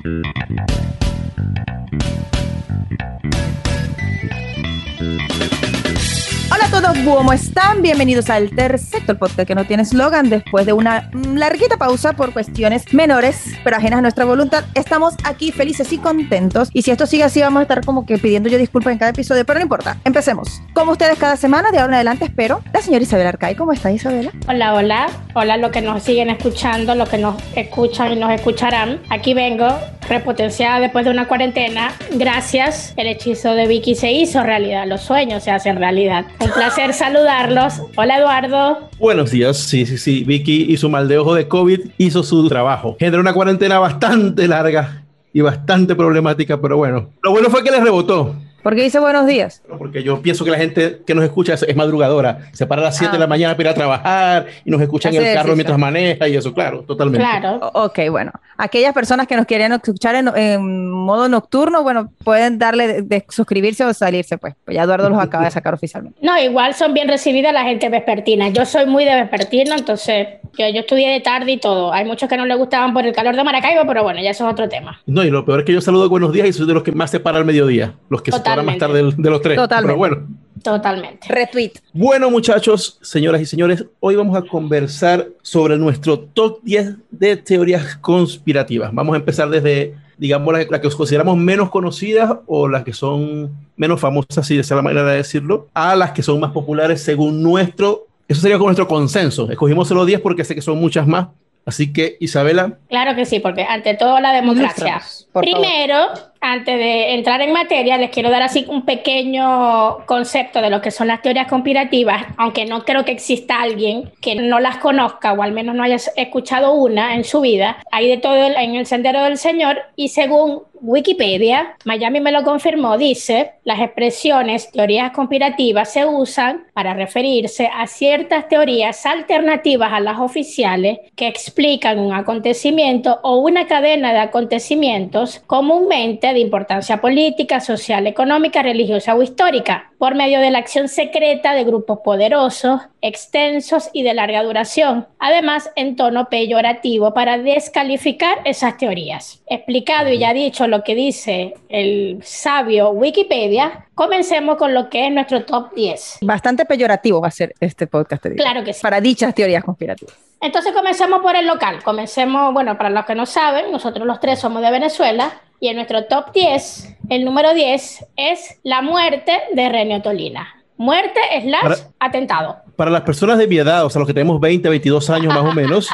Hola a todos, ¿cómo están? Bienvenidos al Tercer Sector, el podcast que no tiene eslogan. Después de una larguita pausa por cuestiones menores, pero ajenas a nuestra voluntad, estamos aquí felices y contentos. Y si esto sigue así, vamos a estar como que pidiendo yo disculpas en cada episodio, pero no importa. Empecemos. Como ustedes cada semana, de ahora en adelante, espero. La señora Isabela Arcay, ¿cómo está, Isabela? Hola, hola. Hola, los que nos siguen escuchando, los que nos escuchan y nos escucharán. Aquí vengo, repotenciada después de una cuarentena. Gracias, el hechizo de Vicky se hizo realidad. Los sueños se hacen realidad. Un placer saludarlos. Hola, Eduardo. Buenos días. Sí. Vicky y su mal de ojo de COVID hizo su trabajo. Generó una cuarentena bastante larga y bastante problemática, pero bueno. Lo bueno fue que le rebotó. ¿Por qué dice buenos días? Porque yo pienso que la gente que nos escucha es madrugadora. Se para a las 7 de la mañana para ir a trabajar y nos escuchan en el carro mientras maneja y eso, claro, totalmente. Claro. Ok, bueno. Aquellas personas que nos querían escuchar en modo nocturno, bueno, pueden darle de suscribirse o salirse, pues ya Eduardo los acaba de sacar oficialmente. No, igual son bien recibidas la gente vespertina. Yo soy muy de vespertino, entonces yo estudié de tarde y todo. Hay muchos que no les gustaban por el calor de Maracaibo, pero bueno, ya eso es otro tema. No, y lo peor es que yo saludo buenos días y soy de los que más se para al mediodía. Los que se paran más tarde de los tres. Totalmente. Pero bueno. Totalmente. Retweet. Bueno, muchachos, señoras y señores, hoy vamos a conversar sobre nuestro top 10 de teorías conspirativas. Vamos a empezar desde, digamos, las que consideramos menos conocidas o las que son menos famosas, si esa es la manera de decirlo, a las que son más populares según eso sería con nuestro consenso. Escogimos solo 10 porque sé que son muchas más. Así que, Isabela. Claro que sí, porque ante todo la democracia. Primero, antes de entrar en materia, les quiero dar así un pequeño concepto de lo que son las teorías conspirativas, aunque no creo que exista alguien que no las conozca o al menos no haya escuchado una en su vida. Hay de todo en el sendero del Señor y según Wikipedia, Miami me lo confirmó, dice, las expresiones teorías conspirativas se usan para referirse a ciertas teorías alternativas a las oficiales que explican un acontecimiento o una cadena de acontecimientos comúnmente de importancia política, social, económica, religiosa o histórica, por medio de la acción secreta de grupos poderosos, extensos y de larga duración, además en tono peyorativo para descalificar esas teorías. Explicado y ya dicho lo que dice el sabio Wikipedia, comencemos con lo que es nuestro top 10. Bastante peyorativo va a ser este podcast, te digo. Claro que sí. Para dichas teorías conspirativas. Entonces comencemos por el local. Comencemos, bueno, para los que no saben, nosotros los tres somos de Venezuela y en nuestro top 10, el número 10 es la muerte de René Tolina. Muerte / atentado. Para las personas de mi edad, o sea, los que tenemos 20, 22 años más o menos,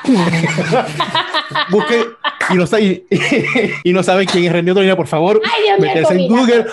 busquen y no saben quién es René Tolina, por favor, meterse en Google,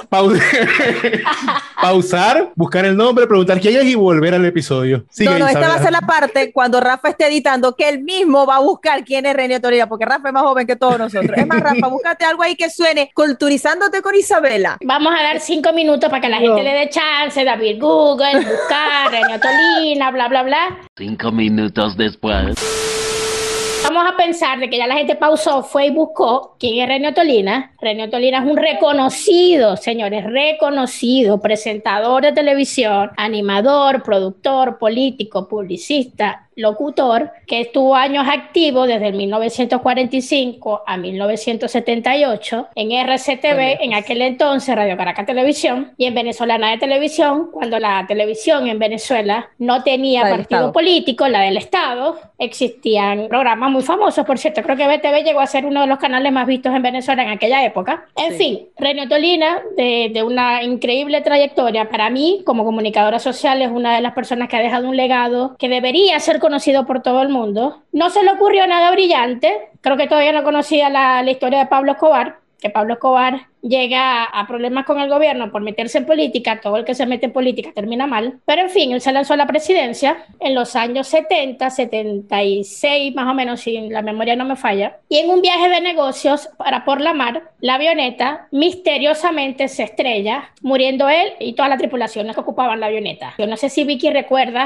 pausar, buscar el nombre, preguntar quién es y volver al episodio. Sigue, esta va a ser la parte cuando Rafa esté editando, que él mismo va a buscar quién es René Tolina, porque Rafa es más joven que todos nosotros. Es más, Rafa, búscate algo ahí que suene Culturizándote con Isabela. Vamos a dar 5 minutos para que la gente le dé chance, David Google, buscar René Tolina, bla, bla, bla. 5 minutos después. Vamos a pensar de que ya la gente pausó, fue y buscó quién es René Tolina. René Tolina es un reconocido, señores, reconocido presentador de televisión, animador, productor, político, publicista, locutor, que estuvo años activo desde el 1945 a 1978 en RCTV, en aquel entonces Radio Caracas Televisión, y en Venezolana de Televisión, cuando la televisión en Venezuela no tenía partido político, la del Estado. Existían programas muy famosos, por cierto, creo que BTV llegó a ser uno de los canales más vistos en Venezuela en aquella época. En fin, René Tolina, de una increíble trayectoria, para mí, como comunicadora social, es una de las personas que ha dejado un legado que debería ser conocido por todo el mundo. No se le ocurrió nada brillante, creo que todavía no conocía la historia de Pablo Escobar, que Pablo Escobar llega a problemas con el gobierno por meterse en política. Todo el que se mete en política termina mal, pero en fin, él se lanzó a la presidencia en los años 70, 76 más o menos, si la memoria no me falla, y en un viaje de negocios por la mar, la avioneta misteriosamente se estrella, muriendo él y todas las tripulaciones que ocupaban la avioneta. Yo no sé si Vicky recuerda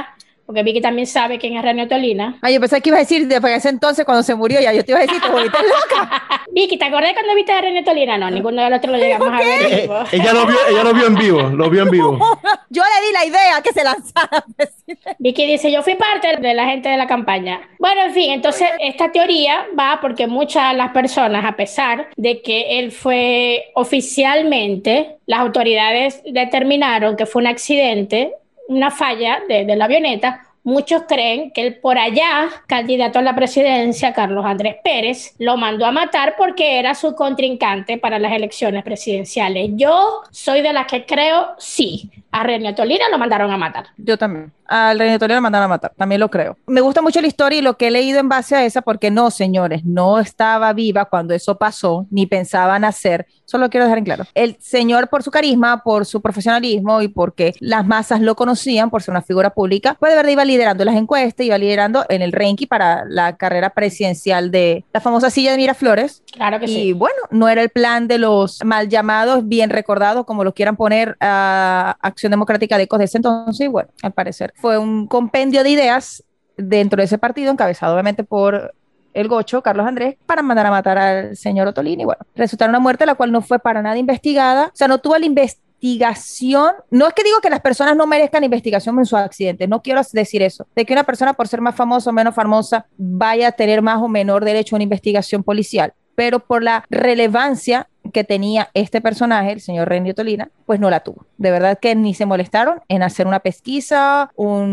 porque Vicky también sabe quién es René Tolina. Ay, yo pensé que ibas a decir después de ese entonces cuando se murió, ya yo te iba a decir, te volviste loca. Vicky, ¿te acordás cuando viste a René Tolina? No, ninguno de los otros lo llegamos a ver vivo. Ella lo vio en vivo, lo vio en vivo. Yo le di la idea que se lanzara. Vicky dice, yo fui parte de la gente de la campaña. Bueno, en fin, entonces esta teoría va porque muchas de las personas, a pesar de que él fue oficialmente, las autoridades determinaron que fue un accidente, una falla de la avioneta. Muchos creen que el por allá, candidato a la presidencia, Carlos Andrés Pérez, lo mandó a matar porque era su contrincante para las elecciones presidenciales. Yo soy de las que creo, sí, a René Tolina lo mandaron a matar. Yo también. Al René Tolina lo mandaron a matar, también lo creo. Me gusta mucho la historia y lo que he leído en base a esa, porque no, señores, no estaba viva cuando eso pasó, ni pensaban hacer. Solo quiero dejar en claro. El señor, por su carisma, por su profesionalismo y porque las masas lo conocían por ser una figura pública, pues de verdad iba liderando las encuestas, iba liderando en el ranking para la carrera presidencial de la famosa silla de Miraflores. Claro que sí. Y bueno, no era el plan de los mal llamados, bien recordados, como lo quieran poner a Acción Democrática de Ecos de ese entonces. Y bueno, al parecer fue un compendio de ideas dentro de ese partido, encabezado obviamente por el gocho, Carlos Andrés, para mandar a matar al señor Ottolini. Bueno, resultaron una muerte la cual no fue para nada investigada, o sea, no tuvo la investigación. No es que digo que las personas no merezcan investigación en sus accidentes, no quiero decir eso, de que una persona por ser más famosa o menos famosa vaya a tener más o menor derecho a una investigación policial, pero por la relevancia que tenía este personaje, el señor René Tolina, pues no la tuvo. De verdad que ni se molestaron en hacer una pesquisa,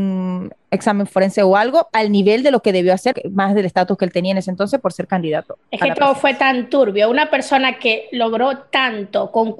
un examen forense o algo al nivel de lo que debió hacer, más del estatus que él tenía en ese entonces por ser candidato. Es que todo fue tan turbio. Una persona que logró tanto con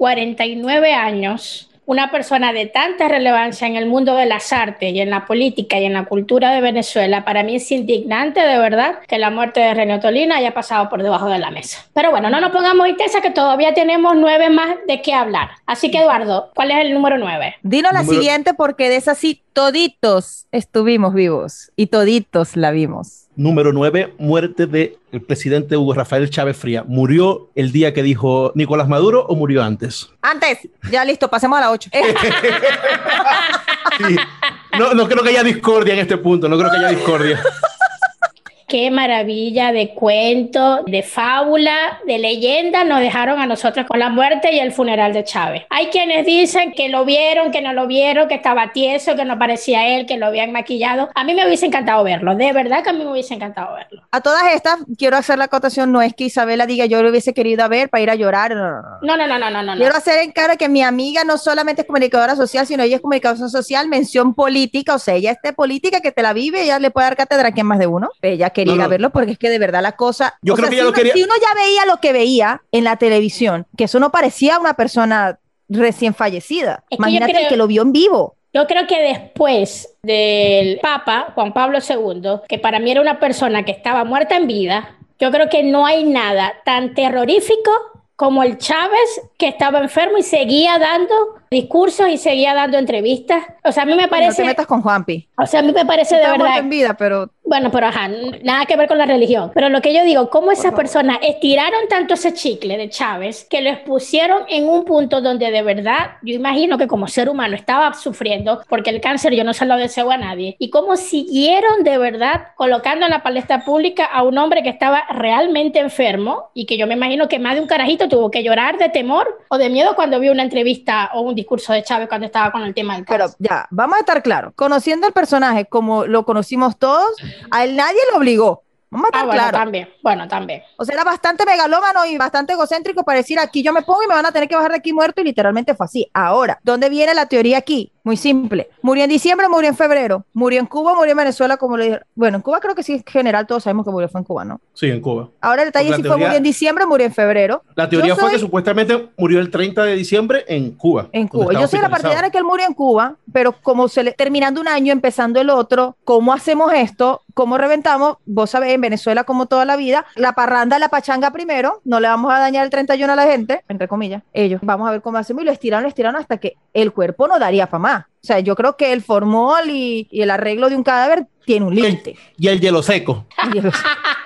49 años, una persona de tanta relevancia en el mundo de las artes y en la política y en la cultura de Venezuela, para mí es indignante de verdad que la muerte de René Tolina haya pasado por debajo de la mesa. Pero bueno, no nos pongamos intensa que todavía tenemos 9 más de qué hablar. Así que Eduardo, ¿cuál es el número 9? Dinos la siguiente porque de esa sí toditos estuvimos vivos y toditos la vimos. Número 9, muerte del presidente Hugo Rafael Chávez Fría. ¿Murió el día que dijo Nicolás Maduro o murió antes? Antes, ya listo, pasemos a la 8. Sí. No creo que haya discordia en este punto, no creo que haya discordia. Qué maravilla de cuento, de fábula, de leyenda nos dejaron a nosotros con la muerte y el funeral de Chávez. Hay quienes dicen que lo vieron, que no lo vieron, que estaba tieso, que no parecía él, que lo habían maquillado. A mí me hubiese encantado verlo, de verdad que a mí me hubiese encantado verlo. A todas estas, quiero hacer la acotación, no es que Isabela diga yo lo hubiese querido ver para ir a llorar, no. Quiero hacer en cara que mi amiga no solamente es comunicadora social, sino ella es comunicación social, mención política, o sea, ella es de política que te la vive, ella le puede dar cátedra a quien más de uno. Ella quería ir a verlo porque es que de verdad la cosa... Yo creo que ella lo quería... Si uno ya veía lo que veía en la televisión, que eso no parecía una persona recién fallecida. Imagínate el que lo vio en vivo. Yo creo que después del Papa Juan Pablo II, que para mí era una persona que estaba muerta en vida, yo creo que no hay nada tan terrorífico como el Chávez que estaba enfermo y seguía dando discursos y seguía dando entrevistas. O sea, a mí me parece... No te metas con Juanpi. O sea, a mí me parece de verdad... en vida, pero... Bueno, pero ajá, nada que ver con la religión. Pero lo que yo digo, cómo esas personas estiraron tanto ese chicle de Chávez que lo expusieron en un punto donde de verdad, yo imagino que como ser humano estaba sufriendo, porque el cáncer yo no se lo deseo a nadie, y cómo siguieron de verdad colocando en la palestra pública a un hombre que estaba realmente enfermo y que yo me imagino que más de un carajito tuvo que llorar de temor o de miedo cuando vio una entrevista o un discurso de Chávez cuando estaba con el tema del cáncer. Pero ya, vamos a estar claros, conociendo al personaje como lo conocimos todos, a él nadie lo obligó. Vamos a estar claros. También. O sea, era bastante megalómano y bastante egocéntrico para decir aquí yo me pongo y me van a tener que bajar de aquí muerto, y literalmente fue así. Ahora, ¿dónde viene la teoría aquí? Muy simple. Murió en diciembre, murió en febrero. Murió en Cuba, murió en Venezuela, como le dije. Bueno, en Cuba creo que sí, en general todos sabemos que murió fue en Cuba, ¿no? Sí, en Cuba. Ahora el detalle sí fue murió en diciembre, murió en febrero. La teoría fue que supuestamente murió el 30 de diciembre en Cuba. En Cuba. Yo soy la partidaria que él murió en Cuba, pero como terminando un año, empezando el otro, ¿cómo hacemos esto? ¿Cómo reventamos? Vos sabés, en Venezuela como toda la vida, la parranda, la pachanga primero, no le vamos a dañar el 31 a la gente, entre comillas, ellos. Vamos a ver cómo hacemos y lo estiraron hasta que el cuerpo no daría para más. O sea, yo creo que el formol y el arreglo de un cadáver tiene un límite. Y el hielo seco.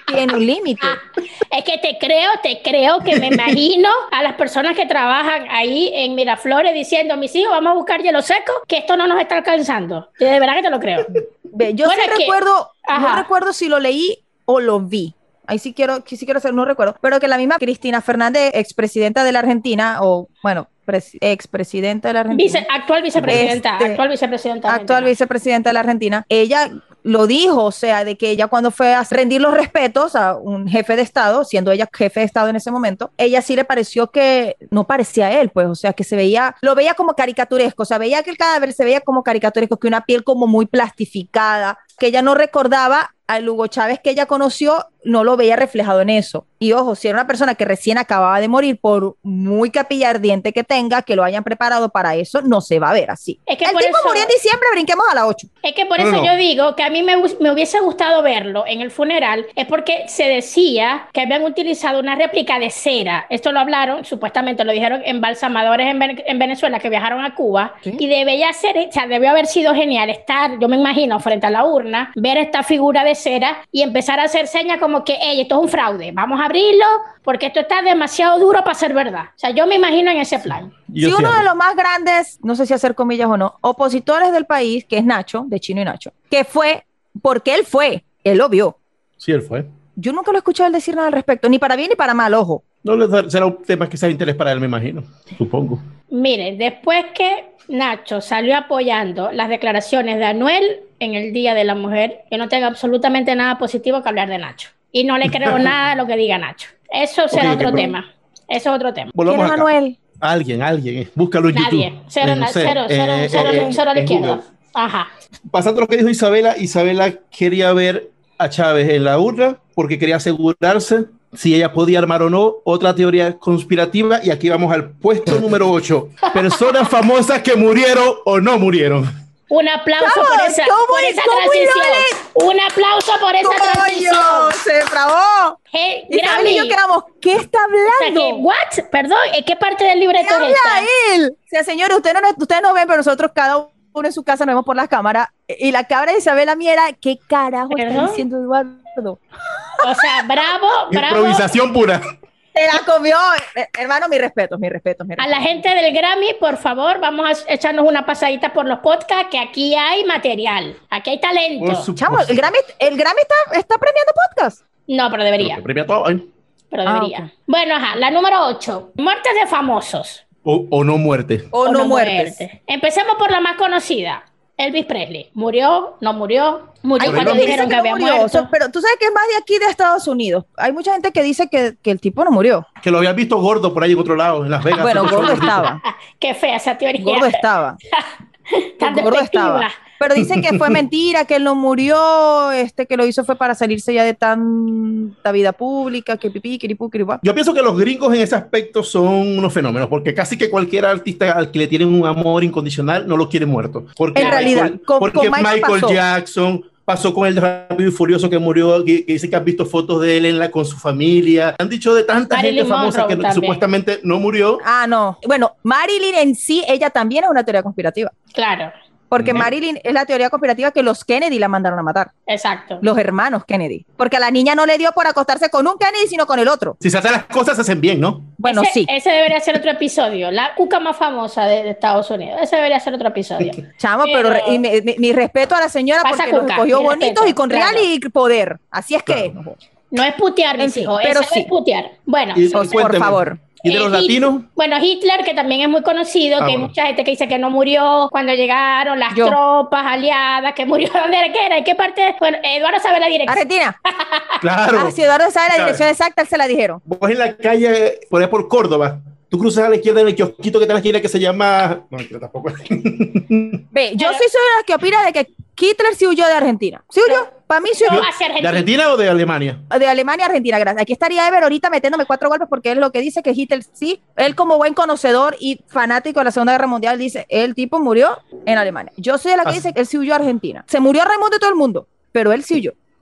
tiene un límite. Es que te creo que me imagino a las personas que trabajan ahí en Miraflores diciendo, mis hijos, vamos a buscar hielo seco, que esto no nos está alcanzando. De verdad que te lo creo. Ve, yo Bueno, sí es que- recuerdo, no Ajá. recuerdo si lo leí o lo vi. Ahí sí quiero hacer, no recuerdo. Pero que la misma Cristina Fernández, expresidenta de la Argentina, o bueno, expresidenta de la Argentina. Actual vicepresidenta, Este, actual vicepresidenta. actual argentina. vicepresidenta de la Argentina, ella lo dijo, o sea, de que ella cuando fue a rendir los respetos a un jefe de Estado, siendo ella jefe de Estado en ese momento, ella sí le pareció que no parecía él, pues, o sea, que lo veía como caricaturesco, o sea, veía que el cadáver se veía como caricaturesco, que una piel como muy plastificada, que ella no recordaba al Hugo Chávez que ella conoció, no lo veía reflejado en eso. Y ojo, si era una persona que recién acababa de morir, por muy capilla ardiente que tenga, que lo hayan preparado para eso, no se va a ver así. Es que El por tipo eso- murió en diciembre, brinquemos a las 8. Es que por No, eso no. yo digo que a mí me hubiese gustado verlo en el funeral, es porque se decía que habían utilizado una réplica de cera. Esto lo hablaron, supuestamente lo dijeron embalsamadores en Venezuela que viajaron a Cuba, ¿Sí? y debió haber sido genial estar, yo me imagino, frente a la urna, ver esta figura de cera y empezar a hacer señas como que, hey, esto es un fraude, vamos a abrirlo porque esto está demasiado duro para ser verdad. O sea, yo me imagino en ese plan. Yo Si sí uno hago. de los más grandes, no sé si hacer comillas o no, opositores del país, que es Nacho, de Chino y Nacho, que fue, porque él lo vio. Sí, él fue. Yo nunca lo he escuchado él decir nada al respecto, ni para bien ni para mal, ojo. No será un tema que sea de interés para él, me imagino. Supongo. Miren, después que Nacho salió apoyando las declaraciones de Anuel en el Día de la Mujer, yo no tengo absolutamente nada positivo que hablar de Nacho. Y no le creo nada a lo que diga Nacho. Eso será Ok, otro pero- tema. Eso es otro tema. ¿Quién Volvamos es acá. Manuel? Alguien. Búscalo en Nadie. YouTube. Cero, No sé, cero, cero, cero, cero a la en izquierda. Google. Ajá. Pasando a lo que dijo Isabela quería ver a Chávez en la urna porque quería asegurarse si ella podía armar o no otra teoría conspirativa. Y aquí vamos al puesto número 8. Personas famosas que murieron o no murieron. Un aplauso Vamos, por esa ¿cómo transición. Un aplauso por esa transición. ¡Coño! ¡Se trabó! Hey, Isabel y yo Grammy. quedamos, ¿qué está O sea, hablando? que, ¿what? Perdón, ¿en qué parte del libreto ¿Qué es habla esta? él? O sea, señores, ustedes no ven, pero nosotros cada uno en su casa nos vemos por las cámaras. Y la cabra de Isabela Miera, ¿qué carajo está ¿Perdón? diciendo Eduardo? O sea, bravo. Improvisación pura. Se la comió. Hermano, mis respetos. A la gente del Grammy, por favor, vamos a echarnos una pasadita por los podcasts, que aquí hay material, aquí hay talento. Por supuesto. Chamo, el Grammy está premiando podcast. No, pero debería, Premia todo, ¿eh? pero Ah, debería. ok. Bueno, ajá, la número 8, muertes de famosos. O no muerte. O no muertes. Empecemos por la más conocida, Elvis Presley. ¿Murió? ¿No murió? ¿Murió Hay cuando gente que dijeron dice que no había murió, muerto? o sea, pero tú sabes que es más de aquí de Estados Unidos. Hay mucha gente que dice que el tipo no murió. Que lo habían visto gordo por ahí en otro lado, en Las Vegas. Bueno, Otro gordo gordito. estaba. Qué fea esa teoría. Gordo estaba. Tan Gordo despectiva. estaba. Pero dicen que fue mentira, que él no murió, que lo hizo fue para salirse ya de tanta vida pública, que pipí, kiripú, kiripá. Yo pienso que los gringos en ese aspecto son unos fenómenos, porque casi que cualquier artista al que le tienen un amor incondicional no lo quiere muerto. Porque En realidad, porque con Michael pasó. Jackson pasó con el de Rápido y Furioso que murió, que dice que han visto fotos de él con su familia. Han dicho de tanta Marilyn gente famosa Monroe que también. supuestamente no murió. Ah, no. Bueno, Marilyn en sí, ella también es una teoría conspirativa. Claro, Porque Ujú. Marilyn es la teoría conspirativa que los Kennedy la mandaron a matar. exacto. Los hermanos Kennedy. Porque a la niña no le dio por acostarse con un Kennedy, sino con el otro. Si se hacen las cosas, se hacen bien, ¿no? Bueno, ese, sí. Ese debería ser otro episodio. La cuca más famosa de Estados Unidos. Ese debería ser otro episodio. Chamo, Pero- pero mi respeto a la señora Pasa porque los cuca, escogió mi bonitos respeto, y con claro. real y poder. Así es que. Claro. No es putear, mis En fin, hijos. pero Eso sí. es putear. Bueno, Y- Por Cuénteme. favor. ¿Y de los Hit- latinos? Bueno, Hitler, que también es muy conocido, Ah, que hay bueno. mucha gente que dice que no murió cuando llegaron las Yo. tropas aliadas, que murió donde era, que era, en qué parte. Bueno, Eduardo sabe la dirección. Argentina. Claro. Ah, si Eduardo sabe la Claro. dirección exacta, él se la dijeron. Vos en la calle, por ahí por Córdoba, tú cruzas a la izquierda en el kiosquito que está en la esquina que se llama... No, yo tampoco. Ve, yo Pero- sí soy de las que opina de que Hitler sí huyó de Argentina. ¿Sí huyó? Para mí sí No, huyó. hacia ¿De Argentina. Argentina o de Alemania? De Alemania a Argentina, gracias. Aquí estaría Ever ahorita metiéndome 4 golpes porque él lo que dice que Hitler sí, él como buen conocedor y fanático de la Segunda Guerra Mundial dice, el tipo murió en Alemania. Yo soy de la que Así. dice que él sí huyó a Argentina. Se murió Raimundo y todo el mundo, pero él sí huyó.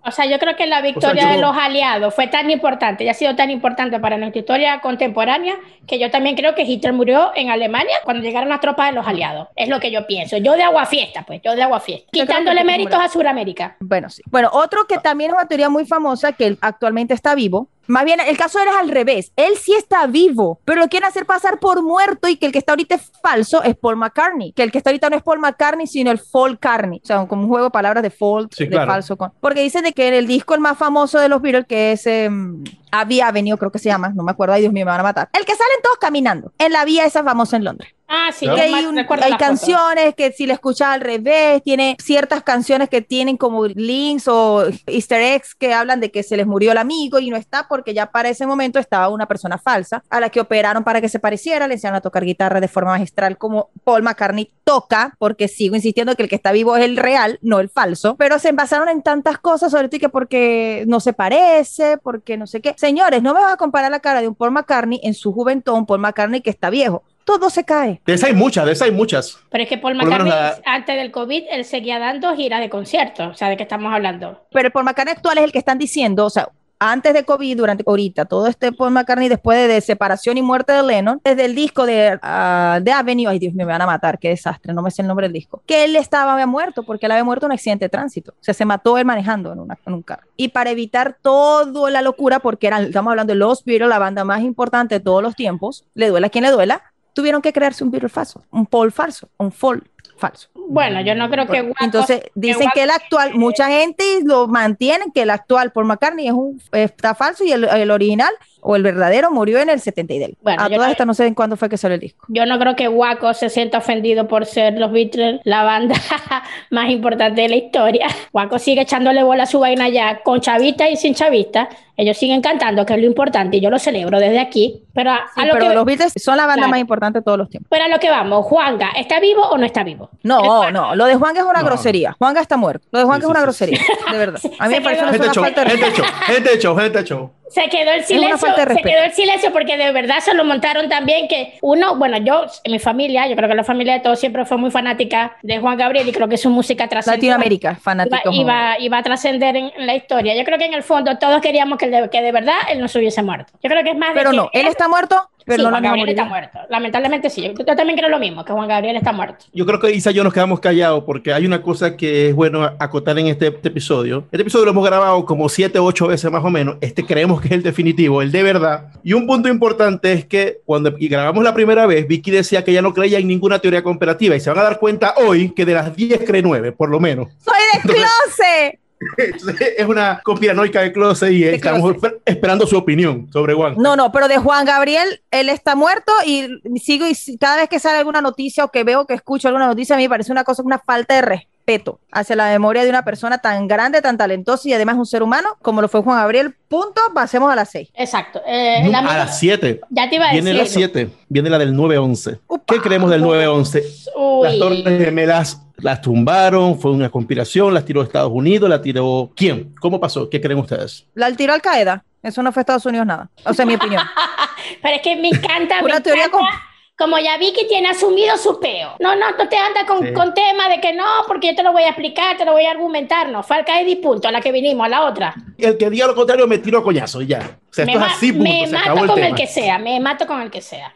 O sea, yo creo que la victoria de los aliados fue tan importante y ha sido tan importante para nuestra historia contemporánea que yo también creo que Hitler murió en Alemania cuando llegaron las tropas de los aliados. Es lo que yo pienso. Yo de aguafiesta, pues, yo de aguafiesta. Quitándole méritos a Sudamérica. Bueno, sí. Bueno, otro que también es una teoría muy famosa, que él actualmente está vivo. Más bien, el caso era al revés. Él sí está vivo, pero lo quieren hacer pasar por muerto y que el que está ahorita es falso es Paul McCartney. Que el que está ahorita no es Paul McCartney, sino el Paul McCartney. O sea, como un juego de palabras de fault, Sí, de claro. falso. Porque dicen de que en el disco el más famoso de los Beatles, que es Abbey Avenue, creo que se llama, no me acuerdo, ay Dios mío, me van a matar. El que salen todos caminando en la vía esa famosa en Londres. Ah, sí, Claro. yo Que recuerdo hay la canciones que si la escuchas al revés, tiene ciertas canciones que tienen como links o easter eggs que hablan de que se les murió el amigo y no está porque ya para ese momento estaba una persona falsa a la que operaron para que se pareciera, le enseñaron a tocar guitarra de forma magistral como Paul McCartney toca, porque sigo insistiendo que el que está vivo es el real, no el falso, pero se basaron en tantas cosas, sobre todo que porque no se parece, porque no sé qué. Señores, no me vas a comparar la cara de un Paul McCartney en su juventud, un Paul McCartney que está viejo. Todo se cae. De esas hay muchas, de esas hay muchas. Pero es que Paul Por lo menos McCartney, antes del COVID, él seguía dando giras de conciertos. O sea, ¿de qué estamos hablando? Pero el Paul McCartney actual es el que están diciendo, o sea, antes de COVID, durante ahorita, todo este Paul McCartney después de separación y muerte de Lennon, desde el disco de Avenue, ay Dios mío, me van a matar, qué desastre, no me sé el nombre del disco, que él había muerto, porque él había muerto en un accidente de tránsito, o sea, se mató él manejando en un carro. Y para evitar toda la locura, porque estamos hablando de los Beatles, la banda más importante de todos los tiempos, le duela a quien le duela, tuvieron que crearse un Beatle falso, un Paul falso, un Paul falso. Bueno, yo no creo que Waco, Entonces dicen que el actual, mucha gente lo mantienen que el actual Paul McCartney está falso y el original o el verdadero murió en el 70 y del. Bueno, A todas estas no sé en cuándo fue que salió el disco. Yo no creo que Waco se sienta ofendido por ser los Beatles la banda más importante de la historia. Waco sigue echándole bola a su vaina ya, con chavista y sin chavista. Ellos siguen cantando, que es lo importante, y yo lo celebro desde aquí. Pero pero los Beatles son la banda más importante de todos los tiempos. Pero a lo que vamos, Juanga, ¿está vivo o no está vivo? No, lo de Juanga es una grosería. Juanga está muerto. Lo de Juanga es una grosería, de verdad. A mí me parece una falta de respeto. Gente de show. Se quedó el silencio porque de verdad se lo montaron también que uno, bueno, yo, en mi familia, yo creo que la familia de todos siempre fue muy fanática de Juan Gabriel y creo que su música trascendió. Latinoamérica, fanático. Iba a trascender en la historia. Yo creo que en el fondo todos queríamos que de verdad él no se hubiese muerto. Yo creo que es más de Pero no, él está muerto, pero sí, no Juan lo Gabriel está muerto. Lamentablemente sí. Yo también creo lo mismo, que Juan Gabriel está muerto. Yo creo que Isa y yo nos quedamos callados porque hay una cosa que es bueno acotar en este episodio. Este episodio lo hemos grabado como 7 o 8 veces más o menos. Creemos que es el definitivo, el de verdad. Y un punto importante es que cuando grabamos la primera vez, Vicky decía que ella no creía en ninguna teoría conspirativa y se van a dar cuenta hoy que de las 10 cree 9, por lo menos. ¡Soy de closet! Entonces, es una conspiranoica de closet y estamos esperando su opinión sobre Juan. No, pero de Juan Gabriel, él está muerto y sigo y cada vez que sale alguna noticia o que veo que escucho alguna noticia, a mí me parece una cosa, una falta de respeto hacia la memoria de una persona tan grande, tan talentosa y además un ser humano como lo fue Juan Gabriel. Punto, pasemos a las 6. Exacto. A las 7. Ya te iba a decir. Viene la 7, viene la del 9-11. ¿Qué creemos del 9-11? Las Torres Gemelas las tumbaron, fue una conspiración, las tiró Estados Unidos, la tiró... ¿Quién? ¿Cómo pasó? ¿Qué creen ustedes? La tiró Al Qaeda. Eso no fue Estados Unidos nada. O sea, mi opinión. Pero es que me encanta, Una teoría como ya vi que tiene asumido su peo. No te andas con tema de que no, porque yo te lo voy a explicar, te lo voy a argumentar. No, fue Al Qaeda y punto, a la que vinimos, a la otra. El que diga lo contrario me tiro a coñazo y ya. O sea, esto es así, punto. Me mato con el que sea, me mato con el que sea.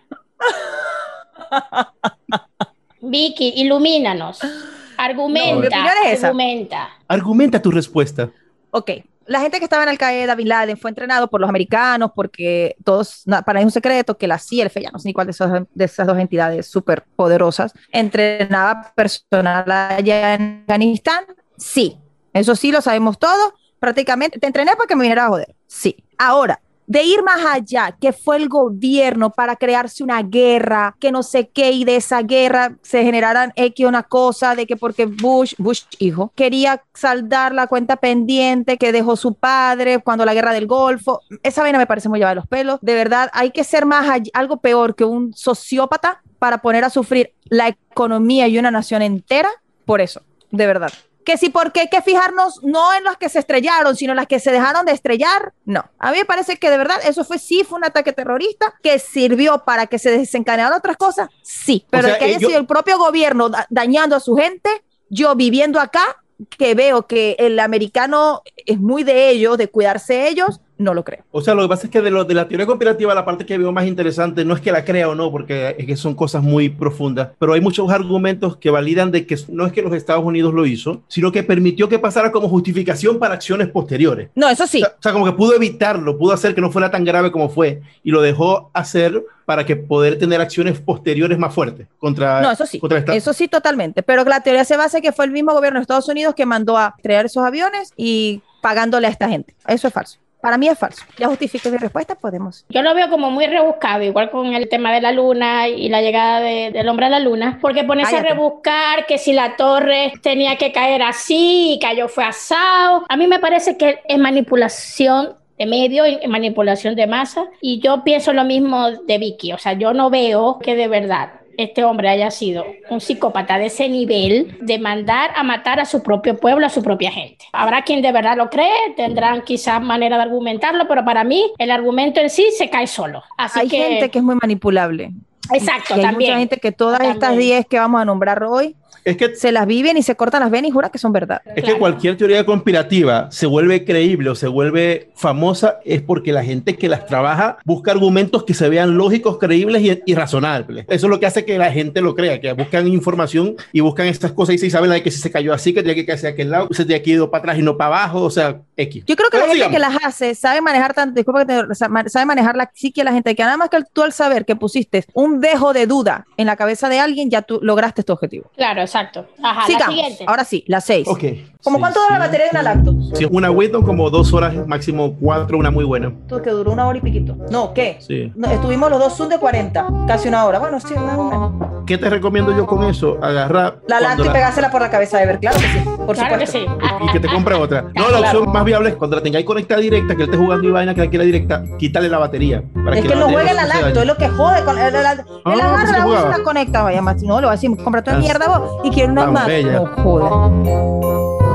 Vicky, ilumínanos. Argumenta, Argumenta tu respuesta. Ok, la gente que estaba en Al Qaeda, Bin Laden, fue entrenado por los americanos porque todos, para ellos es un secreto que la CIA, el FEA, no sé ni cuál de esas dos entidades súper poderosas, entrenaba personal allá en Afganistán. Sí, eso sí lo sabemos todos. Prácticamente, te entrené para que me vinieras a joder. Sí. Ahora, de ir más allá, que fue el gobierno para crearse una guerra, que no sé qué, y de esa guerra se generaran X una cosa, de que porque Bush hijo, quería saldar la cuenta pendiente que dejó su padre cuando la guerra del Golfo. Esa vaina me parece muy llevada de los pelos. De verdad, hay que ser más allá, algo peor que un sociópata para poner a sufrir la economía y una nación entera por eso, de verdad. Que sí, porque hay que fijarnos no en las que se estrellaron, sino en las que se dejaron de estrellar, no. A mí me parece que de verdad eso fue un ataque terrorista que sirvió para que se desencadenaran otras cosas, sí. Pero o sea, que haya sido el propio gobierno dañando a su gente, yo viviendo acá, que veo que el americano es muy de ellos, de cuidarse ellos, no lo creo. O sea, lo que pasa es que de la teoría conspirativa, la parte que veo más interesante no es que la crea o no, porque es que son cosas muy profundas, pero hay muchos argumentos que validan de que no es que los Estados Unidos lo hizo, sino que permitió que pasara como justificación para acciones posteriores. No, eso sí. O sea, como que pudo evitarlo, pudo hacer que no fuera tan grave como fue, y lo dejó hacer para que poder tener acciones posteriores más fuertes contra. No, eso sí, contra eso sí totalmente, pero la teoría se basa en que fue el mismo gobierno de Estados Unidos que mandó a estrellar esos aviones y pagándole a esta gente. Eso es falso. Para mí es falso. Ya justifique mi respuesta, podemos. Yo lo veo como muy rebuscado, igual con el tema de la luna y la llegada del hombre a la luna, porque ponerse a rebuscar que si la torre tenía que caer así y cayó fue asado. A mí me parece que es manipulación de medio y manipulación de masa, y yo pienso lo mismo de Vicky. O sea, yo no veo que de verdad este hombre haya sido un psicópata de ese nivel de mandar a matar a su propio pueblo, a su propia gente. Habrá quien de verdad lo cree, tendrán quizás manera de argumentarlo, pero para mí el argumento en sí se cae solo. Así hay gente que es muy manipulable. Exacto, y hay también. mucha gente que todas estas 10 que vamos a nombrar hoy es que se las viven y se cortan las venas y juran que son verdad. Es que cualquier teoría conspirativa se vuelve creíble o se vuelve famosa es porque la gente que las trabaja busca argumentos que se vean lógicos, creíbles y razonables. Eso es lo que hace que la gente lo crea, que buscan información y buscan estas cosas y saben de que si se cayó así, que tenía que caerse a aquel lado, se tenía que ir para atrás y no para abajo, o sea, X. Yo creo que Pero la gente digamos, que las hace sabe manejar tanto, disculpa que sabe manejar la psique de la gente, que nada más que tú al saber que pusiste un dejo de duda en la cabeza de alguien, ya tú lograste tu objetivo. Claro, exacto. Ajá, Sigamos. la siguiente. Ahora sí, la 6. Ok. ¿Cómo Sí, cuánto dura la batería de una laptop? Sí, una Windows como 2 horas, máximo 4, una muy buena. Tú, que duró 1 hora y piquito. No, ¿qué? Sí. No, estuvimos los dos Zoom de 40, casi 1 hora. Bueno, sí, más o menos. ¿Qué te recomiendo yo con eso? Agarrar La laptop y pegársela por la cabeza de ver, claro que sí, por Claro que supuesto. sí. y que te compre otra. No, la Claro. opción más viable es cuando la tengáis conectada directa, que él esté jugando y vaina que la quiera directa, quítale la batería. Para Es que él no juega en la batería no se laptop, dañe. es lo que jode. Él agarra pues sí la usa y jugaba. la conecta, vaya más. No, le va a decir, compra tu Ah, mierda vos y quiere una tan más. bella. No joda.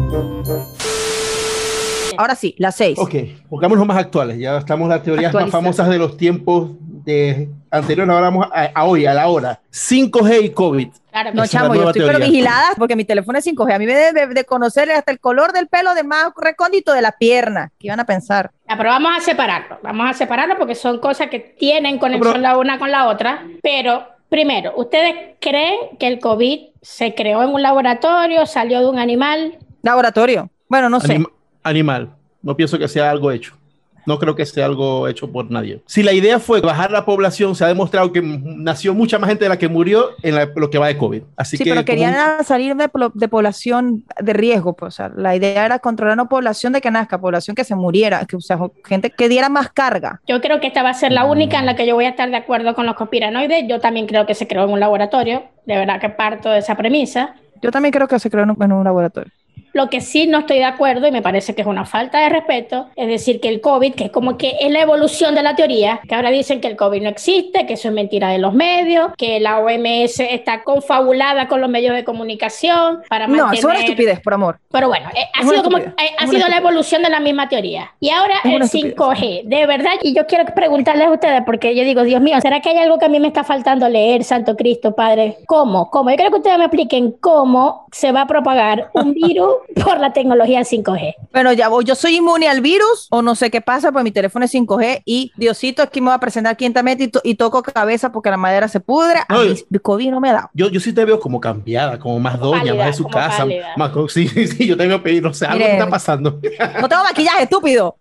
Ahora sí, la 6. Ok, pongámonos más actuales. Ya estamos en las teorías más Actualiza. famosas de los tiempos de anteriores. Ahora vamos a hoy, a la hora. 5G y COVID. Claro que No, sí. Esa es la chamo, yo nueva estoy pero teoría. vigilada porque mi teléfono es 5G. A mí me debe de conocer hasta el color del pelo del más recóndito de la pierna. ¿Qué iban a pensar? Ya, pero vamos a separarlo. Vamos a separarlo porque son cosas que tienen conexión Pero- la una con la otra. Pero, primero, ¿ustedes creen que el COVID se creó en un laboratorio, salió de un animal? Laboratorio. Bueno, no sé. Animal. No pienso que sea algo hecho. No creo que sea algo hecho por nadie. Si la idea fue bajar la población, se ha demostrado que nació mucha más gente de la que murió en lo que va de COVID. Así Sí, que pero como querían salir de población de riesgo. Pues, o sea, la idea era controlar una población de que nazca, población que se muriera, que, o sea, gente que diera más carga. Yo creo que esta va a ser la única en la que yo voy a estar de acuerdo con los conspiranoides. Yo también creo que se creó en un laboratorio. De verdad que parto de esa premisa. Yo también creo que se creó en un laboratorio. Lo que sí no estoy de acuerdo y me parece que es una falta de respeto es decir que el COVID, que es como que es la evolución de la teoría, que ahora dicen que el COVID no existe, que eso es mentira de los medios, que la OMS está confabulada con los medios de comunicación para No, mantener... eso es una estupidez, por amor. Pero bueno, ha Es una sido, como, estupidez. ha Es sido una la evolución de la misma teoría. Y ahora Es el una estupidez. 5G, de verdad, y yo quiero preguntarles a ustedes, porque yo digo, Dios mío, ¿será que hay algo que a mí me está faltando leer, Santo Cristo, Padre? ¿Cómo? Yo quiero que ustedes me expliquen cómo se va a propagar un virus por la tecnología 5G. Bueno, ya voy. Yo soy inmune al virus o no sé qué pasa, pues mi teléfono es 5G y Diosito aquí me va a presentar quintamente y toco cabeza porque la madera se pudre. A No, mí el COVID no me ha dado. yo sí te veo como cambiada, como más doña, Pálida, más de su como casa. pálida. Sí, yo te veo pedir, no sé, algo Mire. que está pasando. No tengo maquillaje, estúpido.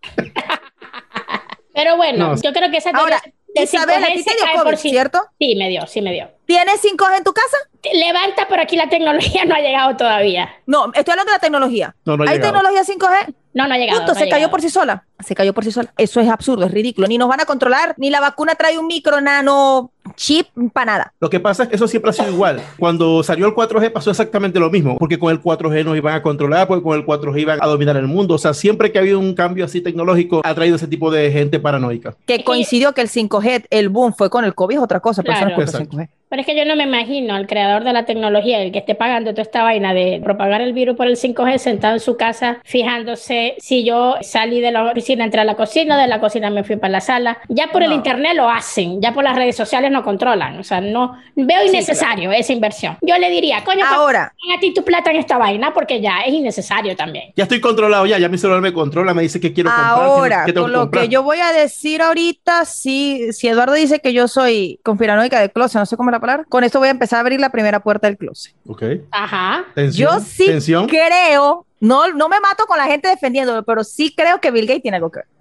Pero bueno, No. yo creo que esa teoría Ahora, del Isabel, a 5G ti te se dio cae COVID, por sí. ¿cierto? Sí, me dio. ¿Tienes 5G en tu casa? Levanta, pero aquí la tecnología no ha llegado todavía. No, estoy hablando de la tecnología. No, no ha ¿Hay llegado. tecnología 5G? No ha llegado. Punto, no ha se cayó llegado. por sí sola. Se cayó por sí sola. Eso es absurdo, es ridículo. Ni nos van a controlar, ni la vacuna trae un micro nano chip para nada. Lo que pasa es que eso siempre ha sido igual. Cuando salió el 4G pasó exactamente lo mismo, porque con el 4G nos iban a controlar, porque con el 4G iban a dominar el mundo. O sea, siempre que ha habido un cambio así tecnológico, ha traído ese tipo de gente paranoica. Que coincidió que el 5G, el boom fue con el COVID, es otra cosa, pero eso no es Claro. culpa del 5G. Pero es que yo no me imagino al creador de la tecnología, el que esté pagando toda esta vaina de propagar el virus por el 5G, sentado en su casa, fijándose si yo salí de la oficina, entré a la cocina, de la cocina me fui para la sala. Ya por el internet lo hacen, ya por las redes sociales no controlan. O sea, no veo innecesario esa inversión. Yo le diría, coño, ahora, pon a ti tu plata en esta vaina porque ya es innecesario también. Ya estoy controlado, ya mi celular me controla, me dice que quiero comprar. Ahora, que tengo con que lo comprar. que yo voy a decir ahorita, si Eduardo dice que yo soy conspiranoica de closet, no sé cómo es la palabra, con esto voy a empezar a abrir la primera puerta del closet. Ok. Ajá. Tensión, Yo sí tensión. creo, no me mato con la gente defendiéndolo, pero sí creo que Bill Gates tiene algo que ver.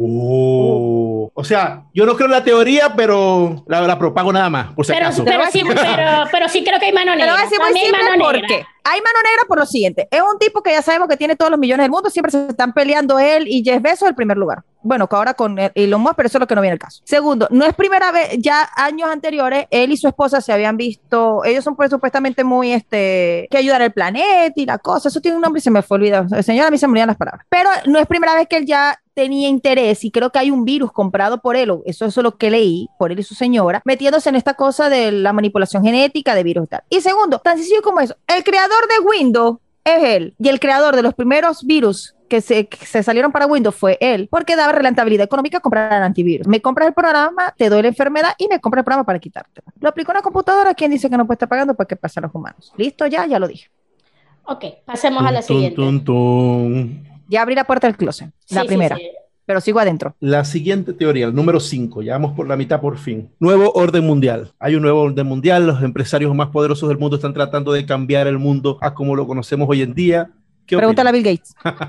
O sea, yo no creo en la teoría, pero la propago nada más, por si acaso. Pero sí creo que hay mano Te lo negra. voy a decir muy También hay simple mano por negra. qué. Hay mano negra por lo siguiente. Es un tipo que ya sabemos que tiene todos los millones del mundo. Siempre se están peleando él y Jeff Bezos el primer lugar. Bueno, que ahora con Elon Musk, pero eso es lo que no viene el caso. Segundo, no es primera vez, ya años anteriores, él y su esposa se habían visto, ellos son pues supuestamente muy, que ayudan al planeta y la cosa. Eso tiene un nombre y se me fue olvidado. Señora, a mí se me olvidan las palabras. Pero no es primera vez que él ya tenía interés y creo que hay un virus comprado por él, o eso es lo que leí, por él y su señora, metiéndose en esta cosa de la manipulación genética de virus y tal. Y segundo, tan sencillo como eso, el creador de Windows es él y el creador de los primeros virus que se salieron para Windows fue él, porque daba rentabilidad económica comprar el antivirus. Me compras el programa, te doy la enfermedad y me compras el programa para quitarte. Lo aplicó en una computadora, ¿quién dice que no puede estar pagando para que pasen los humanos? Listo, ya lo dije. Ok, pasemos a la siguiente. Ya abrí la puerta del closet, la primera. Sí. Pero sigo adentro. La siguiente teoría, el número 5, ya vamos por la mitad por fin. Nuevo orden mundial. Hay un nuevo orden mundial, los empresarios más poderosos del mundo están tratando de cambiar el mundo a como lo conocemos hoy en día. Pregúntale a Bill Gates.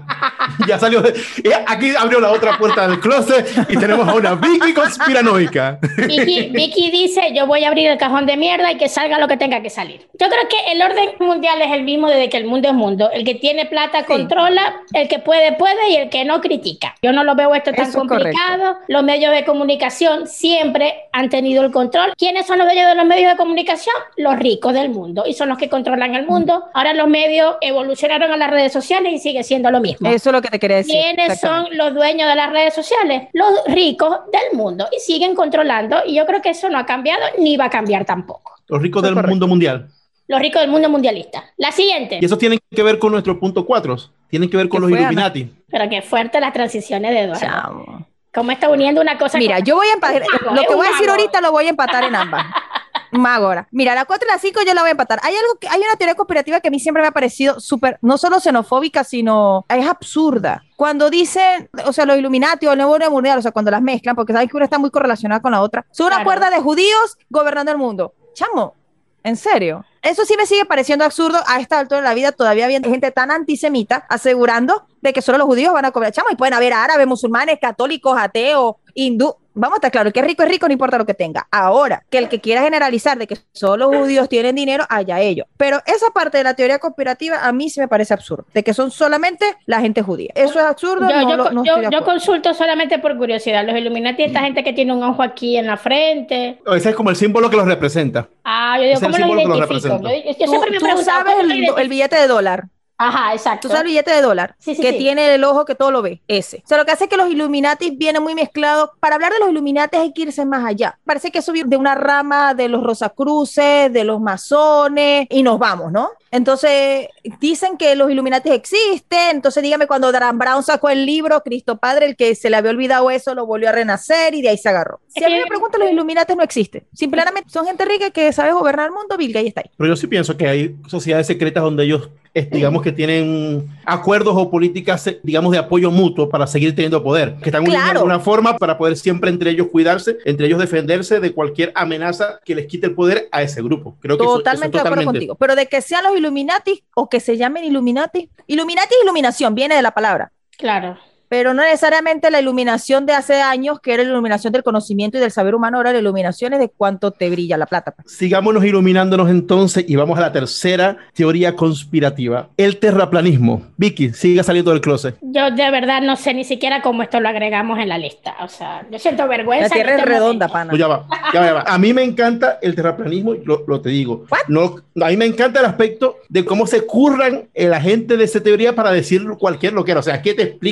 Ya salió. Aquí abrió la otra puerta del closet y tenemos a una Vicky conspiranoica. Vicky dice, yo voy a abrir el cajón de mierda y que salga lo que tenga que salir. Yo creo que el orden mundial es el mismo desde que el mundo es mundo. El que tiene plata controla, el que puede y el que no critica. Yo no lo veo esto tan complicado. Los medios de comunicación siempre han tenido el control. ¿Quiénes son los dueños de los medios de comunicación? Los ricos del mundo y son los que controlan el mundo. Ahora los medios evolucionaron a las redes sociales y sigue siendo lo mismo. Eso es lo que te quería decir. ¿Quiénes son los dueños de las redes sociales? Los ricos del mundo y siguen controlando y yo creo que eso no ha cambiado ni va a cambiar tampoco. Los ricos del mundo mundial. Los ricos del mundo mundialista. La siguiente. Y eso tiene que ver con nuestro punto 4. Tienen que ver con los Illuminati. Ana? Pero qué fuerte las transiciones de Eduardo. Chamo. ¿Cómo está uniendo una cosa? Mira, yo voy a empatar. Lo que voy a decir ahorita lo voy a empatar en ambas. Magora. Mira, la 4 y la 5 yo la voy a empatar. Hay una teoría conspirativa que a mí siempre me ha parecido súper, no solo xenofóbica, sino es absurda. Cuando dicen, o sea, los Illuminati o el nuevo orden mundial, o sea, cuando las mezclan, porque saben que una está muy correlacionada con la otra, son una cuerda de judíos gobernando el mundo. Chamo, ¿en serio? Eso sí me sigue pareciendo absurdo a esta altura de la vida, todavía habiendo gente tan antisemita asegurando de que solo los judíos van a cobrar. Chamo, y pueden haber árabes, musulmanes, católicos, ateos, hindú. Vamos a estar claro, el que es rico, no importa lo que tenga. Ahora, que el que quiera generalizar de que solo los judíos tienen dinero, allá ellos. Pero esa parte de la teoría conspirativa a mí sí me parece absurdo, de que son solamente la gente judía. Eso es absurdo. Yo consulto solamente por curiosidad. Los Illuminati, esta gente que tiene un ojo aquí en la frente. Ese es como el símbolo que los representa. Ah, yo digo, ¿cómo lo identifico? Yo siempre me pregunto, ¿tú sabes el billete de dólar? Ajá, exacto. ¿Tú sabes el billete de dólar? Sí, que tiene el ojo que todo lo ve, ese. O sea, lo que hace es que los Illuminati vienen muy mezclados. Para hablar de los Illuminati hay que irse más allá. Parece que eso viene de una rama de los Rosacruces, de los masones, y nos vamos, ¿no? Entonces, dicen que los Illuminati existen. Entonces, dígame, cuando Dan Brown sacó el libro, Cristo Padre, el que se le había olvidado eso, lo volvió a renacer y de ahí se agarró. Si a mí me preguntan, los Illuminati no existen. Simplemente son gente rica que sabe gobernar el mundo. Bill Gates está ahí. Pero yo sí pienso que hay sociedades secretas donde ellos, digamos que tienen acuerdos o políticas, digamos, de apoyo mutuo para seguir teniendo poder, que están unidos de alguna forma para poder siempre entre ellos cuidarse, entre ellos defenderse de cualquier amenaza que les quite el poder a ese grupo. Creo que totalmente de acuerdo contigo. Pero de que sean los Illuminati o que se llamen Illuminati es iluminación, viene de la palabra. Claro. Pero no necesariamente la iluminación de hace años, que era la iluminación del conocimiento y del saber humano, ahora la iluminación es de cuánto te brilla la plata. Sigámonos iluminándonos entonces y vamos a la tercera teoría conspirativa, el terraplanismo. Vicky, siga saliendo del closet. Yo de verdad no sé ni siquiera cómo esto lo agregamos en la lista. O sea, yo siento vergüenza. La tierra es redonda, pana. Pues ya va. A mí me encanta el terraplanismo, lo te digo. No, a mí me encanta el aspecto de cómo se curran la gente de esa teoría para decir cualquier loquera. O sea, ¿qué te explican?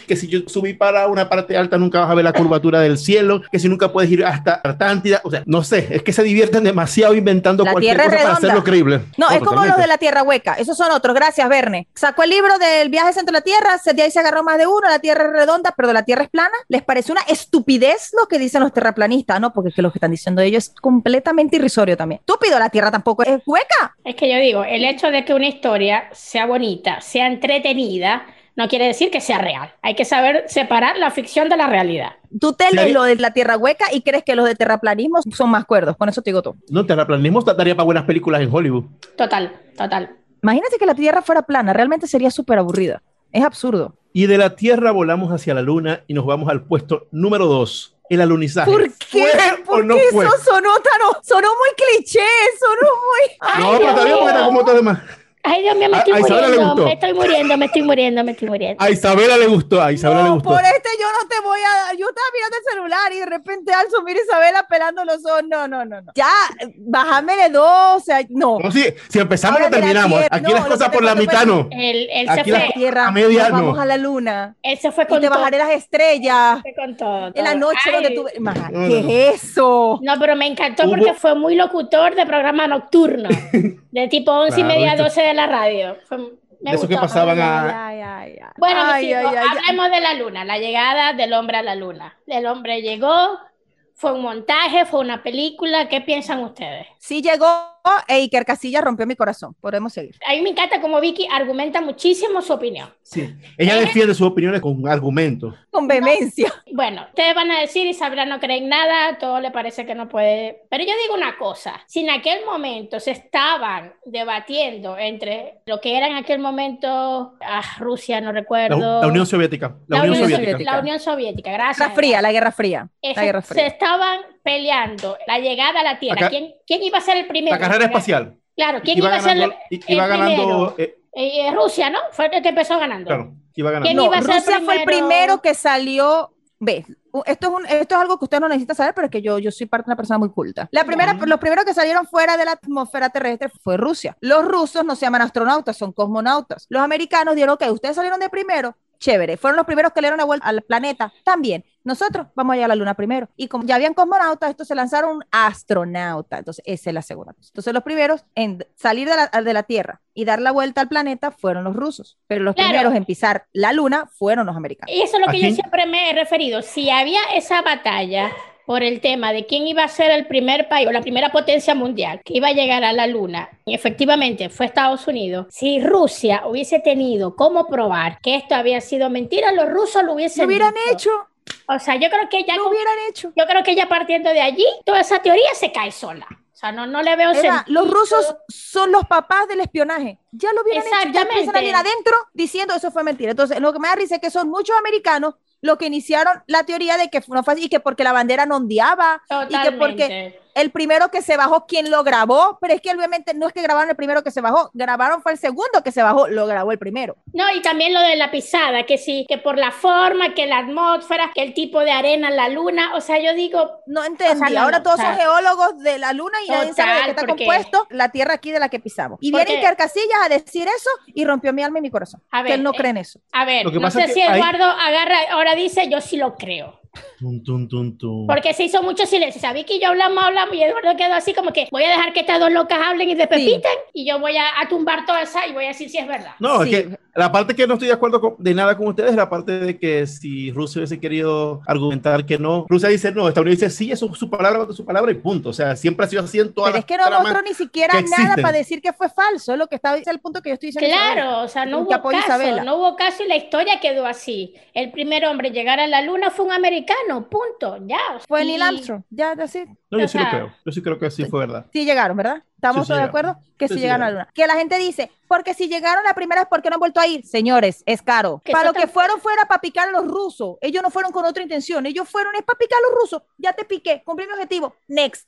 que si yo subí para una parte alta nunca vas a ver la curvatura del cielo, que si nunca puedes ir hasta Artántida, o sea, no sé, es que se divierten demasiado inventando La cualquier Tierra es cosa para redonda. hacerlo creíble. No, es como totalmente. los de la Tierra hueca. Esos son otros. Gracias, Verne. Sacó el libro del viaje centro de la Tierra. De ahí se agarró más de uno. La Tierra es redonda, pero la Tierra es plana. Les parece una estupidez lo que dicen los terraplanistas, ¿no? Porque es que lo que están diciendo ellos es completamente irrisorio también. Estúpido, la Tierra tampoco es hueca. Es que yo digo, el hecho de que una historia sea bonita, sea entretenida, no quiere decir que sea real. Hay que saber separar la ficción de la realidad. Tú te Sí, lees hay- lo de la Tierra hueca y crees que los de terraplanismo son más cuerdos. Con eso te digo todo. No, terraplanismo daría para buenas películas en Hollywood. Total, total. Imagínate que la Tierra fuera plana. Realmente sería súper aburrida. Es absurdo. Y de la Tierra volamos hacia la Luna y nos vamos al puesto número 2, el alunizaje. ¿Por qué? ¿Fue ¿Por o no qué fue? eso sonó muy cliché? Sonó muy... Ay, No, pero Dios está bien porque mío. era como todo demás. Ay, Dios mío, me A- estoy a Isabela le muriendo, gustó. me estoy muriendo, me estoy muriendo, me estoy muriendo. A Isabela le gustó, a Isabela le No, gustó. por yo no te voy a... Yo estaba mirando el celular y de repente alzo, mira Isabela pelando los ojos. No. Ya, bájamele dos, o sea, no. No, si empezamos Ahora no de la terminamos. Tierra, Aquí no, las lo cosas que te por la cuento mitad fue- no. Él se Aquí las fue, cosas Tierra, a media nos vamos no. a la luna él se fue y con te todo. bajaré las estrellas Se fue con todo. en la todo. noche Ay, donde tú... No, ¿Qué no. es eso? No, pero me encantó Hubo- porque fue muy locutor de programa nocturno, de tipo 11 y Claro, media, ¿viste? 12 de la radio. Me De esos que gustó. pasaban a... Ay. Bueno, mis Ay, hijos, ay, ay, ay. hablemos de la luna, la llegada del hombre a la luna. El hombre llegó, fue un montaje, fue una película. ¿Qué piensan ustedes? Sí llegó e Iker Casillas rompió mi corazón. Podemos seguir. A mí me encanta cómo Vicky argumenta muchísimo su opinión. Sí. Ella defiende sus opiniones con argumentos. Con vehemencia. Bueno, ustedes van a decir, Isabela no cree en nada, todo le parece que no puede. Pero yo digo una cosa, si en aquel momento se estaban debatiendo entre lo que era en aquel momento, Rusia, no recuerdo. La Unión Soviética. La Unión Soviética, gracias. La Guerra Fría. La Guerra Se Fría. estaban peleando la llegada a la Tierra. Acá- ¿Quién iba a ser el primero? La carrera espacial. Claro, ¿quién iba a ser iba ganando, Rusia, ¿no? Fue el que empezó ganando. claro, iba ganando. ¿Quién No, iba a ser Rusia fue el primero? primero que salió. Ve, esto es algo que usted no necesita saber, pero es que yo soy parte de una persona muy culta. Los primeros que salieron fuera de la atmósfera terrestre fue Rusia. Los rusos no se llaman astronautas, son cosmonautas. Los americanos dieron, ok, ustedes salieron de primero, chévere. Fueron los primeros que le dieron la vuelta al planeta. También, nosotros vamos a llegar a la luna primero. Y como ya habían cosmonautas, estos se lanzaron un astronauta. Entonces, esa es la segunda cosa. Entonces, los primeros en salir de la Tierra y dar la vuelta al planeta fueron los rusos. Pero los Claro. primeros en pisar la luna fueron los americanos. Y eso es lo que Aquí- yo siempre me he referido. Si había esa batalla por el tema de quién iba a ser el primer país o la primera potencia mundial que iba a llegar a la luna, y efectivamente fue Estados Unidos, si Rusia hubiese tenido cómo probar que esto había sido mentira, los rusos lo hubiesen Lo hubieran dicho. hecho, O sea, yo creo que ya lo hubieran hecho. yo creo que ya partiendo de allí, toda esa teoría se cae sola. O sea, no le veo Eva, sentido. los rusos son los papás del espionaje. Ya lo hubieran hecho. Ya Exactamente. empiezan a ir adentro diciendo eso fue mentira. Entonces, lo que me da risa es que son muchos americanos los que iniciaron la teoría de que no fue así, y que porque la bandera no ondeaba, y que porque Totalmente. el primero que se bajó, ¿quién lo grabó? Pero es que obviamente no es que grabaron el primero que se bajó, grabaron fue el segundo que se bajó, lo grabó el primero. No, y también lo de la pisada, que sí, que por la forma, que la atmósfera, que el tipo de arena en la luna, o sea, yo digo, No entendí. O sea, no, Ahora no, todos o sea, son geólogos de la luna y nadie sabe de total, qué está porque- compuesto la tierra aquí de la que pisamos. Y viene Porque- Iker Casillas a decir eso y rompió mi alma y mi corazón. A Que ver, él no cree en eso. a ver, Lo que no pasa sé es si que hay- Eduardo agarra, ahora dice, yo sí lo creo. Tum, tum, tum, tum. Porque se hizo mucho silencio. O sea, Vicky y yo hablamos, y Eduardo quedó así como que voy a dejar que estas dos locas hablen y despepiten y yo voy a tumbar toda esa y voy a decir si es verdad. No, Sí. es que la parte que no estoy de acuerdo de nada con ustedes es la parte de que si Rusia hubiese querido argumentar que no, Rusia dice no, Estados Unidos dice sí, eso es su palabra y punto. O sea, siempre ha sido así en todas Pero las es que no tramas mostró ni siquiera que nada existen. para decir que fue falso. Es lo que está, es el punto que yo estoy diciendo. Isabel. Claro, o sea, no Que hubo apoya a caso, Isabela. no hubo caso y la historia quedó así. El primer hombre en llegar a la luna fue un americano, punto, ya. Fue Y- Neil Armstrong. Ya, así. No, yo o sí lo sea, creo. Yo sí creo que sí fue verdad. Sí llegaron, ¿verdad? ¿Estamos Sí, todos de llegaron. acuerdo? Que sí, Sí, llegaron a la llegaron. luna. Que la gente dice, porque si llegaron la primera vez, ¿por qué no han vuelto a ir? Señores, es caro. Que Para eso lo que tam- fueron fuera para picar a los rusos. Ellos no fueron con otra intención. Ellos fueron es para picar a los rusos. Ya te piqué, cumplí mi objetivo. Next.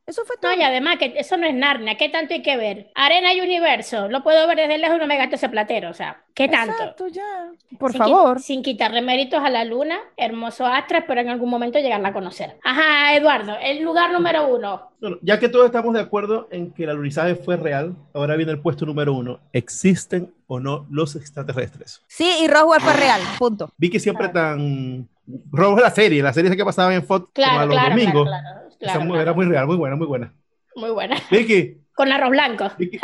Eso fue todo. No, y además que eso no es Narnia, ¿qué tanto hay que ver? Arena y universo, lo puedo ver desde lejos y no me gasto ese platero, o sea, ¿qué tanto? Exacto, ya. Por Sin favor. sin quitarle méritos a la luna, hermoso Astra, espero en algún momento llegarla a conocer. Ajá, Eduardo, el lugar número 1. Bueno, ya que todos estamos de acuerdo en que el alunizaje fue real, ahora viene el puesto número 1. ¿Existen o no los extraterrestres? Sí, y Roswell fue real, punto. Vi que siempre tan... Robo la serie esa que pasaba en Fox como a los domingos. Era muy real, muy buena, muy buena. Muy buena. Vicky. Con arroz blanco. Vicky.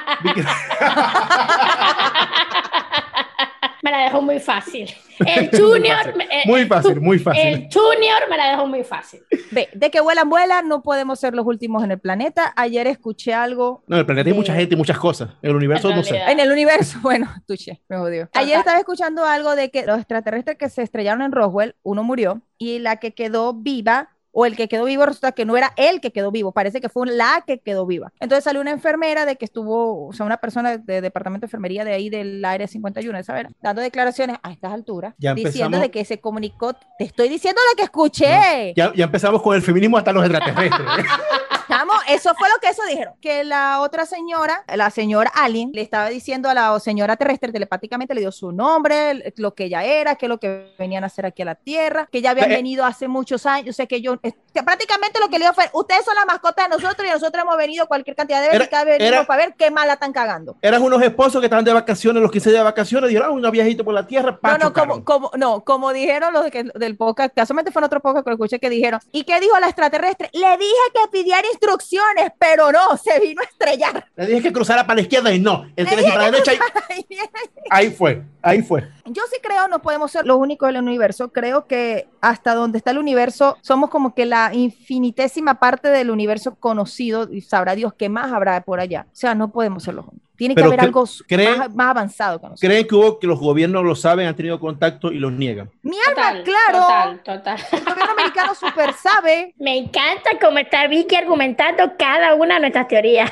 Me la dejó muy fácil. El Junior. Muy fácil, muy fácil. El Junior me la dejó muy fácil. Ve, de que vuelan, no podemos ser los últimos en el planeta. Ayer escuché algo. No, en el planeta hay mucha gente y muchas cosas. En el universo no sé. En el universo, bueno, tuche, me jodió. Ayer estaba escuchando algo de que los extraterrestres que se estrellaron en Roswell, uno murió y la que quedó viva, o el que quedó vivo, resulta que no era él que quedó vivo, parece que fue la que quedó viva. Entonces salió una enfermera de que estuvo, o sea, una persona de departamento de enfermería de ahí del área 51, ¿sabes? Dando declaraciones a estas alturas, ya diciendo de que se comunicó, te estoy diciendo la que escuché. No, ya empezamos con el feminismo hasta los extraterrestres. Chamo, eso fue lo que eso dijeron, que la otra señora, la señora Alien, le estaba diciendo a la señora terrestre, telepáticamente le dio su nombre, lo que ella era, qué es lo que venían a hacer aquí a la Tierra, que ya habían venido hace muchos años, o sea, que prácticamente lo que le dijo fue, ustedes son la mascota de nosotros y nosotros hemos venido cualquier cantidad de veces para ver qué mal la están cagando. Eran unos esposos que estaban de vacaciones, los 15 días de vacaciones, dijeron, un viajito por la Tierra, como dijeron los del podcast, casualmente fue en otro podcast que lo escuché que dijeron, ¿y qué dijo la extraterrestre? Le dije que pidiera instrucciones, pero no, se vino a estrellar. Le dije que cruzara para la izquierda y no, él tiene que ir para la derecha y... Ahí fue. Yo sí creo, no podemos ser los únicos del universo, creo que hasta donde está el universo, somos como que la infinitésima parte del universo conocido, y sabrá Dios qué más habrá por allá. O sea, no podemos ser los únicos. Tiene que haber algo más avanzado que nosotros. ¿Creen que los gobiernos lo saben, han tenido contacto y los niegan? Mi alma, claro. Total. El gobierno americano súper sabe. Me encanta cómo está Vicky argumentando cada una de nuestras teorías.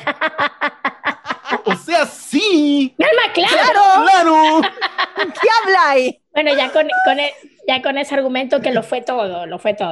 O sea, sí. Mi alma, claro. Claro. ¿Qué habla ahí? Bueno, ya con ese argumento que lo fue todo.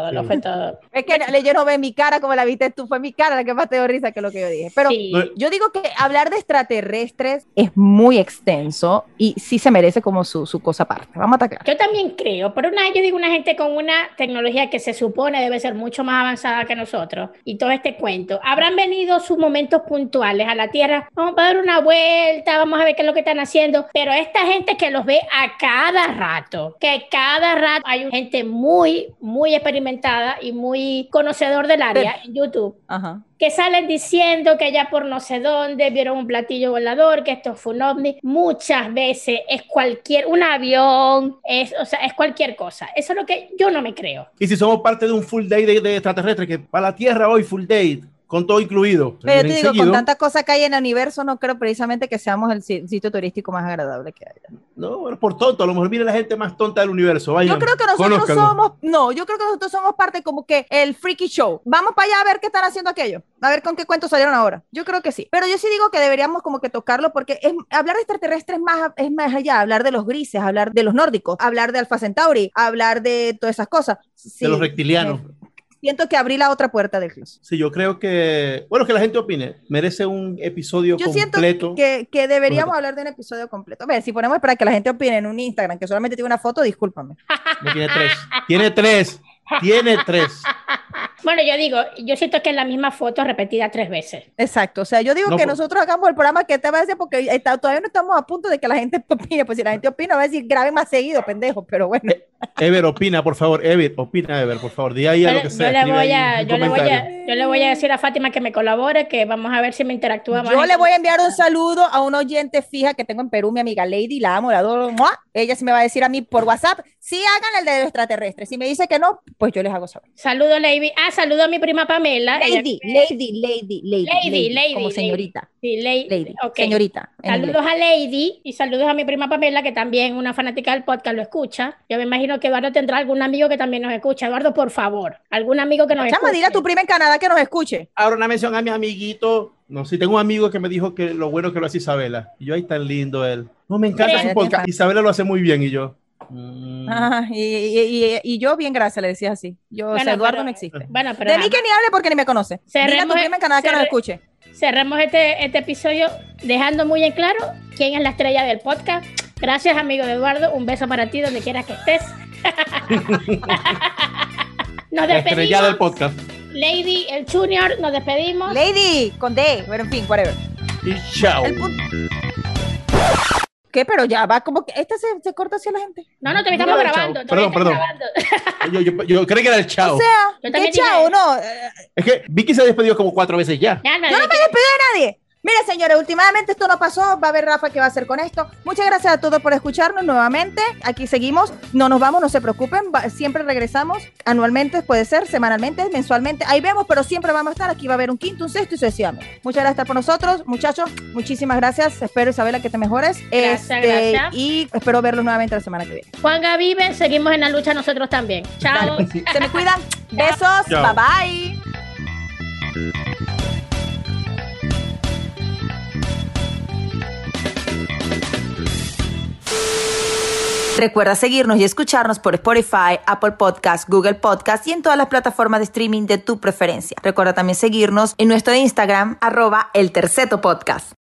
Es que yo no ve mi cara como la viste tú, fue mi cara la que más te dio risa que lo que yo dije. Pero sí, yo digo que hablar de extraterrestres es muy extenso y sí se merece como su cosa aparte. Vamos a atacar. Yo también creo, pero yo digo una gente con una tecnología que se supone debe ser mucho más avanzada que nosotros y todo este cuento. Habrán venido sus momentos puntuales a la Tierra, vamos a dar una vuelta, vamos a ver qué es lo que están haciendo, pero esta gente que los ve a cada rato, hay gente muy, muy experimentada y muy conocedor del área en YouTube. Ajá. Que salen diciendo que allá por no sé dónde vieron un platillo volador, que esto fue un ovni. Muchas veces es un avión, es cualquier cosa. Eso es lo que yo no me creo. Y si somos parte de un full day de extraterrestres, que para la Tierra hoy full day, con todo incluido. Pero yo te digo, con tantas cosas que hay en el universo, no creo precisamente que seamos el sitio turístico más agradable que haya. No, bueno, por tonto, a lo mejor viene la gente más tonta del universo. Vayan, yo creo que nosotros somos parte como que el freaky show. Vamos para allá a ver qué están haciendo aquello. A ver con qué cuentos salieron ahora. Yo creo que sí. Pero yo sí digo que deberíamos como que tocarlo porque hablar de extraterrestres es más allá. Hablar de los grises, hablar de los nórdicos, hablar de Alpha Centauri, hablar de todas esas cosas. Sí, de los reptilianos. Siento que abrí la otra puerta del closet. Sí, yo creo que, bueno, que la gente opine. Merece un episodio completo. Yo siento que deberíamos hablar de un episodio completo. A ver, si ponemos para que la gente opine en un Instagram que solamente tiene una foto, discúlpame. No, tiene tres. Bueno, yo siento que es la misma foto repetida 3 veces. Exacto, o sea, yo digo que nosotros hagamos el programa que te va a decir porque todavía no estamos a punto de que la gente opine, pues si la gente opina va a decir graben más seguido, pendejo, pero bueno. Ever, opina, por favor, Ever, por favor, di ahí a lo que sea. Yo le voy a decir a Fátima que me colabore, que vamos a ver si me interactúa más. Yo le voy a enviar un saludo a una oyente fija que tengo en Perú, mi amiga Lady, la amo, la adoro. Ella sí me va a decir a mí por WhatsApp, sí hagan el de los extraterrestres. Si me dice que no, pues yo les hago saber. Saludo, Lady. Saludo a mi prima Pamela. Lady, como señorita. Sí, Lady. Okay. Señorita. Saludos a Lady y saludos a mi prima Pamela, que también una fanática del podcast lo escucha. Yo me imagino que Eduardo tendrá algún amigo que también nos escucha. Eduardo, por favor, algún amigo que nos escuche. Dile a tu prima en Canadá que nos escuche. Ahora una mención a mi amiguito. No, sí, tengo un amigo que me dijo que lo bueno que lo hace Isabela. Y yo, ay, tan lindo él. No, me encanta su podcast. Isabela lo hace muy bien y yo. Y yo, bien, gracias, le decía así. Yo, Bueno, o sea, Eduardo pero- no existe. Bueno, pero De mí que ni hable porque ni me conoce. Dile a tu Cerremos- prima en Canadá que nos escuche. cerremos este episodio dejando muy en claro quién es la estrella del podcast. Gracias, amigo de Eduardo. Un beso para ti donde quieras que estés. Nos La estrella del despedimos. podcast. Lady, el Junior, nos despedimos. Lady, con D, pero en fin, whatever. Y chao. El punto. ¿Qué? Pero ya va como que esta se corta hacia la gente. No, te estamos Mira, grabando. chao. todavía Perdón, estamos grabando. Yo creí que era el chao. O sea, Yo ¿qué también chao? dije- No, Es que Vicky se despedió como 4 veces ya. Ya, yo no me despedí de nadie. Mira, señores, últimamente esto no pasó. Va a ver Rafa qué va a hacer con esto. Muchas gracias a todos por escucharnos nuevamente. Aquí seguimos. No nos vamos, no se preocupen. Siempre regresamos anualmente, puede ser, semanalmente, mensualmente. Ahí vemos, pero siempre vamos a estar. Aquí va a haber un quinto, un sexto y sucesivamente. Muchas gracias por nosotros, muchachos. Muchísimas gracias. Espero, Isabela, que te mejores. Gracias. Y espero verlos nuevamente la semana que viene. Juanga vive, seguimos en la lucha nosotros también. Chao. Se me cuidan. Besos. Chao. Bye bye. Recuerda seguirnos y escucharnos por Spotify, Apple Podcast, Google Podcast y en todas las plataformas de streaming de tu preferencia. Recuerda también seguirnos en nuestro Instagram, @eltercetopodcast.